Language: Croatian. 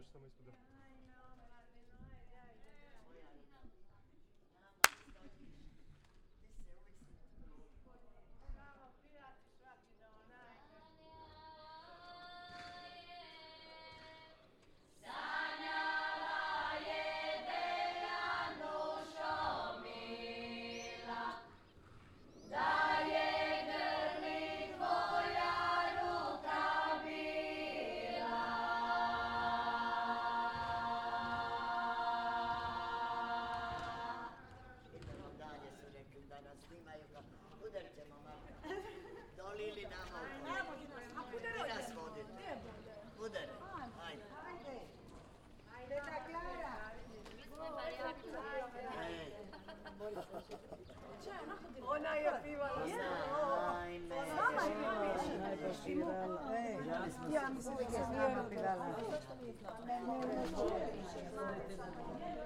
samo ispod. Ona je pivala. Sama je pivala. Ja mislim da je sama pivala.